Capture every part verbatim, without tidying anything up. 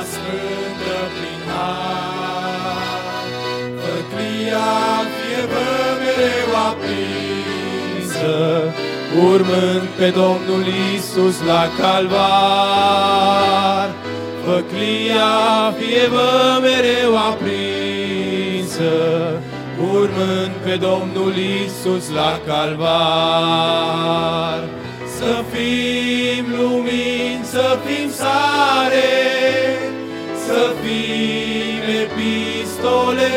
sfântă prin har. Făclia fie vă mereu aprinsă, urmând pe Domnul Iisus la calvar. Făclia fie vă mereu aprinsă, urmând pe Domnul Iisus la calvar. Să fim lumini, să fim sare, să fim epistole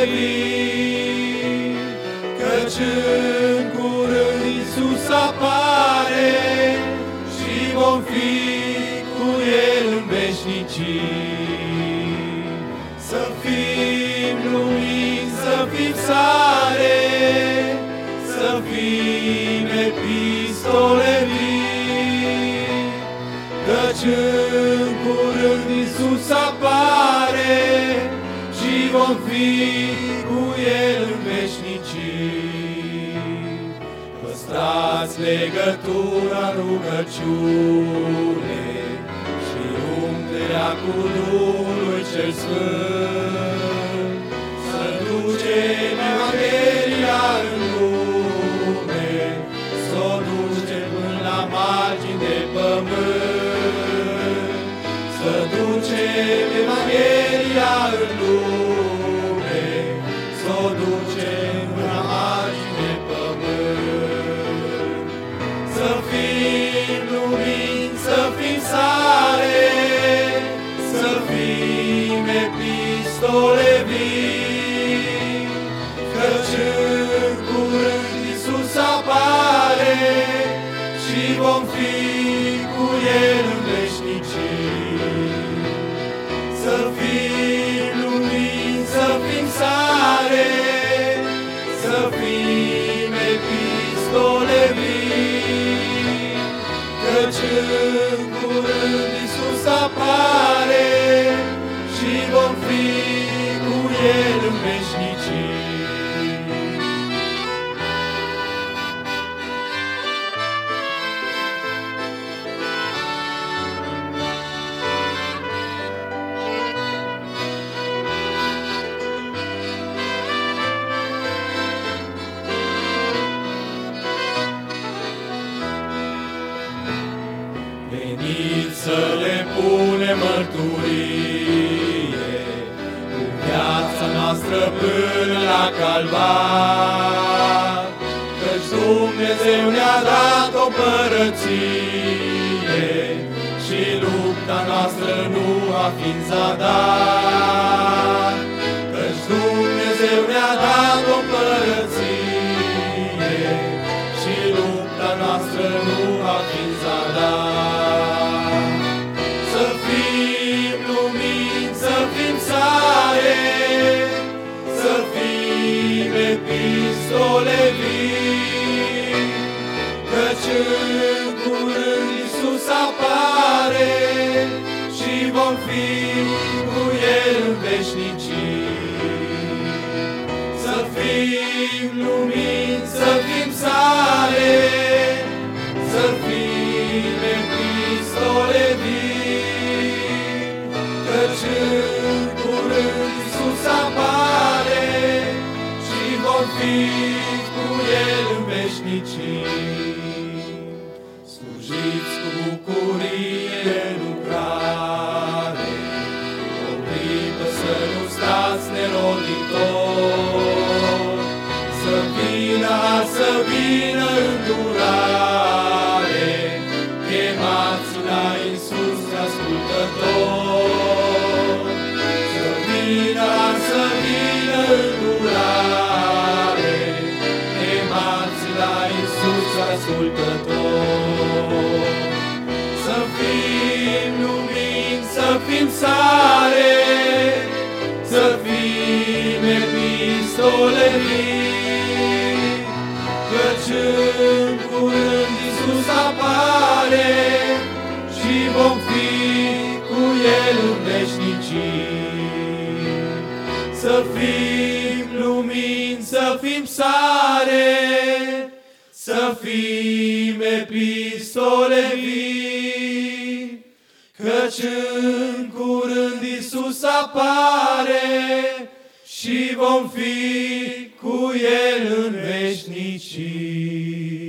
vii, căci în curând Iisus apare și vom fi cu El în veșnicii. Să fim lumini, să fim sare, să fim epistole vii, căci în curând Iisus apare și vom fi cu El în veșnicii. Păstrați legătura în rugăciune și umplerea cu Duhului cel Sfânt, să ducem Evanghelia în lume, să o ducem până la margini de pământ, să ducem Evanghelia în lume, să o ducem până la margini de pământ. Să fim lumini, să fim sare, să fim epistole vii, căci în curând Iisus apare și vom fi cu El în veșnicii. Să fim lumini, să fim sare, să fim epistole vii, căci în curând Iisus apare și vom fi cu El în veșnicii. Veniți să le punem mărturie cu viața noastră până la calvar, căci Dumnezeu ne-a dat o părăție și lupta noastră nu a fi în zadar, căci Dumnezeu ne-a dat o părăție și lupta noastră nu a fi în zadar. Să fim lumini, să fim sare, să fim epistole vii, căci în curând Iisus apare și vom fi cu El în veșnicii. Să fim lumini, să fim sare, să fim epistole vii, căci în curând Iisus apare și vom fi cu El în veșnicii. Slujiți cu bucurie lucrare, o clipă să nu stați neroditor, să vină, să vină îndurare, chemați la Iisus ascultător. Să vină, să vină îndurare, chemați la Iisus ascultător. Să fim lumini, să fim sare, să fim epistole vii, căci în curând Iisus apare și vom fi cu El în veșnicii. Să fim lumini, să fim sare, să fim epistole vii, căci în curând Iisus apare și vom fi cu El în veșnicii.